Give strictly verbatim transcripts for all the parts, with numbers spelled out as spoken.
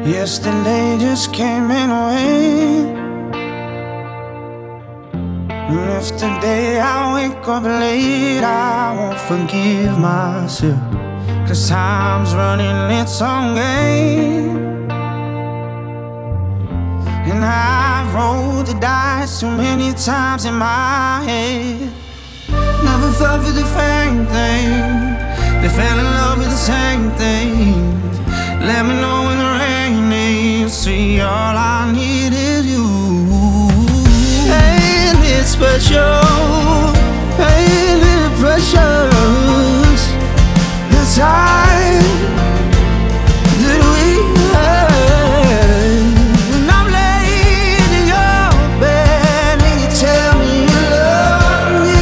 Yesterday just came and went, and if today I wake up late, I won't forgive myself, 'cause time's running its own game. And I've rolled the dice too many times in my head. Never fell for the same thing. They fell in love with the same things. Let me know when the rain is. See, all I need is you. Ain't it special? Ain't it precious? The time that we had. When I'm laid in your bed and you tell me you love me.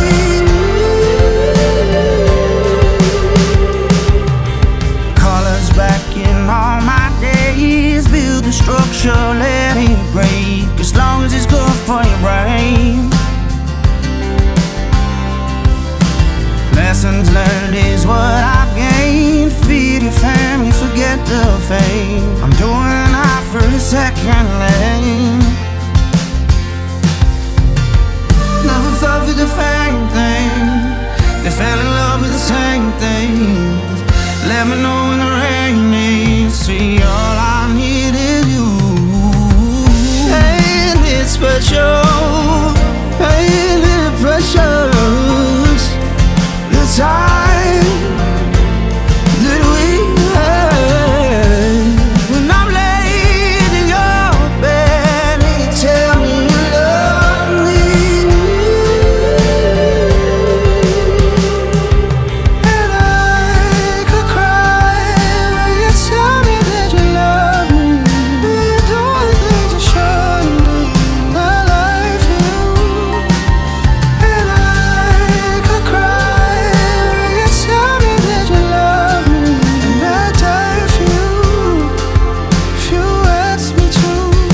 Colors back in all my days. Build a structure, let it break, as long as it's good for your brain. Lessons learned is what I've gained. Feed your family, forget the fame. I'm doing that for a second lane. Never fell for the same thing. They fell in love with the same things. Let me know when the rain is. See, all I need is you. Ain't it special? Ain't it precious? The time that we had. When I'm laid in your bed and you tell me you love me. And I could cry when you tell me that you love me. You're doing things you shouldn't do in my life, you. And I could cry when you tell me that you love me. And I die if you, if you ask me to.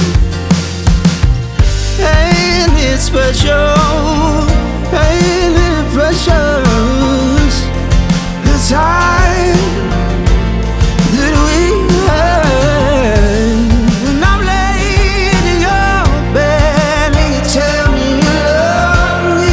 Ain't it special? Ain't it precious? The time that we had. When I'm laid in your bed and you tell me you love me.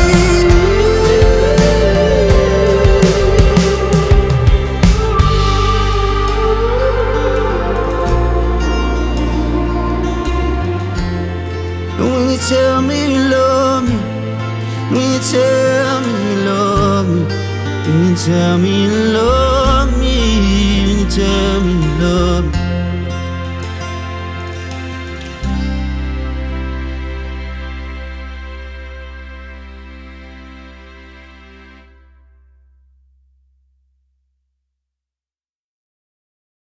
And when you tell me you love me, when you tell me you love me, when you tell me you love me, when you tell me you love me.